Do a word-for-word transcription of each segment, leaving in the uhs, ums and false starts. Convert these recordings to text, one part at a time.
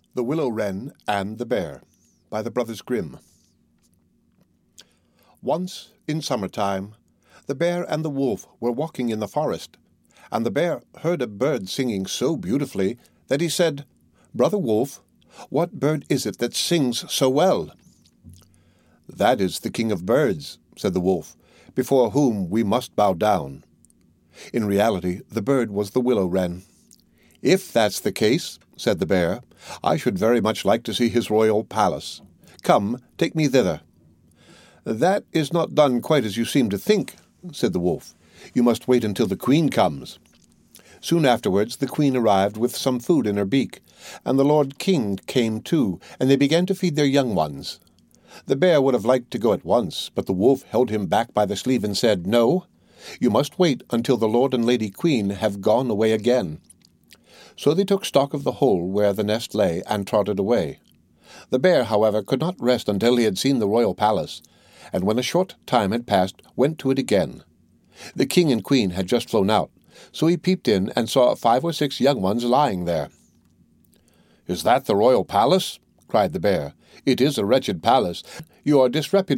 The Willow Wren and the Bear by the Brothers Grimm. Once, in summer-time, the bear and the wolf were walking in the forest, and the bear heard a bird singing so beautifully that he said, "Brother Wolf, what bird is it that sings so well?" "That is the king of birds," said the wolf, "before whom we must bow down." In reality, the bird was the willow wren. "If that's the case," said the bear, "I should very much like to see his royal palace. Come, take me thither." "That is not done quite as you seem to think," said the wolf. "You must wait until the queen comes." Soon afterwards the queen arrived with some food in her beak, and the lord king came too, and they began to feed their young ones. The bear would have liked to go at once, but the wolf held him back by the sleeve and said, "No, you must wait until the lord and lady queen have gone away again." So they took stock of the hole where the nest lay and trotted away. The bear, however, could not rest until he had seen the royal palace, and when a short time had passed, went to it again. The king and queen had just flown out, so he peeped in and saw five or six young ones lying there. "Is that the royal palace?" cried the bear. "It is a wretched palace. You are disreputable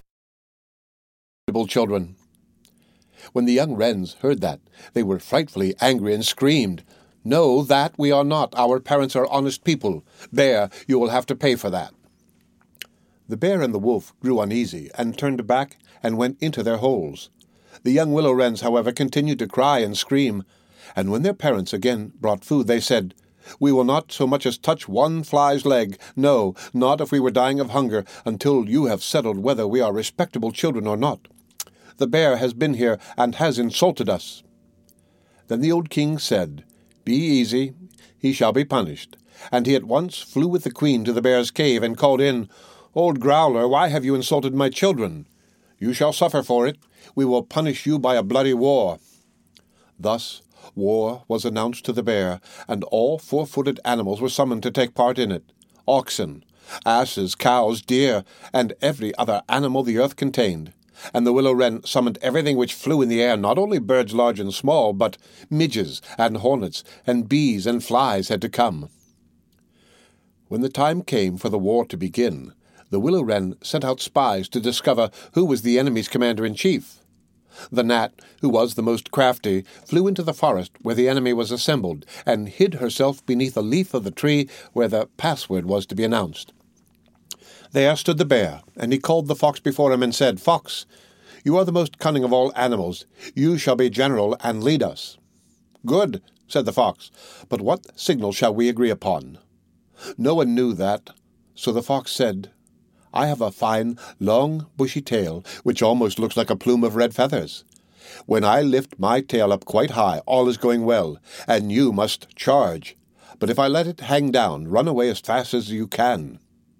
children." When the young wrens heard that, they were frightfully angry and screamed, "No, that we are not. Our parents are honest people. Bear, you will have to pay for that." The bear and the wolf grew uneasy and turned back and went into their holes. The young willow wrens, however, continued to cry and scream, and when their parents again brought food, they said, "We will not so much as touch one fly's leg, no, not if we were dying of hunger, until you have settled whether we are respectable children or not. The bear has been here and has insulted us." Then the old king said, "Be easy, he shall be punished." And he at once flew with the queen to the bear's cave and called in, "Old Growler, why have you insulted my children? You shall suffer for it. We will punish you by a bloody war." Thus war was announced to the bear, and all four-footed animals were summoned to take part in it. Oxen, asses, cows, deer, and every other animal the earth contained. And the willow wren summoned everything which flew in the air, not only birds large and small, but midges and hornets, and bees and flies had to come. When the time came for the war to begin, the willow wren sent out spies to discover who was the enemy's commander-in-chief. The gnat, who was the most crafty, flew into the forest where the enemy was assembled, and hid herself beneath a leaf of the tree where the password was to be announced. There stood the bear, and he called the fox before him and said, "Fox, you are the most cunning of all animals. You shall be general and lead us." "Good," said the fox, "but what signal shall we agree upon?" No one knew that, so the fox said, "I have a fine, long, bushy tail, which almost looks like a plume of red feathers. When I lift my tail up quite high, all is going well, and you must charge. But if I let it hang down, run away as fast as you can."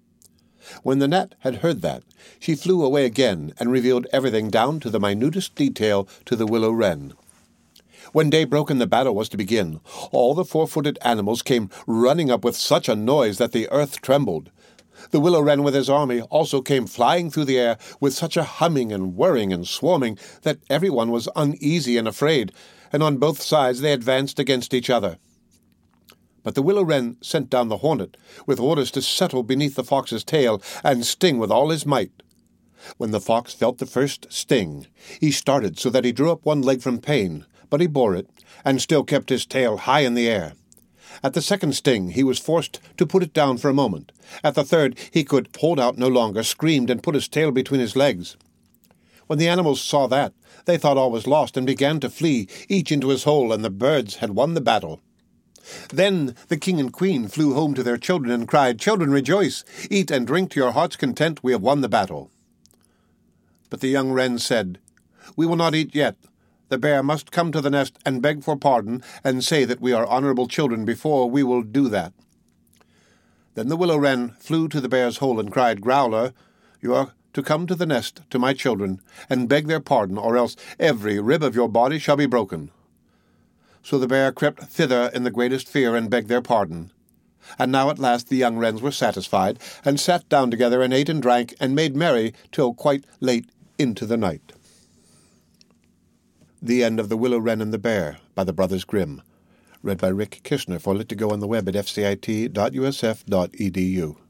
When the gnat had heard that, she flew away again and revealed everything down to the minutest detail to the willow wren. When day broke and the battle was to begin, all the four-footed animals came running up with such a noise that the earth trembled. The willow wren with his army also came flying through the air with such a humming and whirring and swarming that everyone was uneasy and afraid, and on both sides they advanced against each other. But the willow wren sent down the hornet, with orders to settle beneath the fox's tail and sting with all his might. When the fox felt the first sting, he started so that he drew up one leg from pain, but he bore it, and still kept his tail high in the air. At the second sting, he was forced to put it down for a moment. At the third, he could hold out no longer, screamed, and put his tail between his legs. When the animals saw that, they thought all was lost and began to flee, each into his hole, and the birds had won the battle. Then the king and queen flew home to their children and cried, "Children, rejoice! Eat and drink to your heart's content. We have won the battle." But the young wren said, "We will not eat yet. The bear must come to the nest and beg for pardon and say that we are honorable children before we will do that." Then the willow wren flew to the bear's hole and cried, "Growler, you are to come to the nest to my children and beg their pardon, or else every rib of your body shall be broken." So the bear crept thither in the greatest fear and begged their pardon. And now at last the young wrens were satisfied, and sat down together and ate and drank and made merry till quite late into the night. The End of The Willow Wren and the Bear by the Brothers Grimm. Read by Rick Kishner for Lit to Go on the web at f c i t dot u s f dot e d u.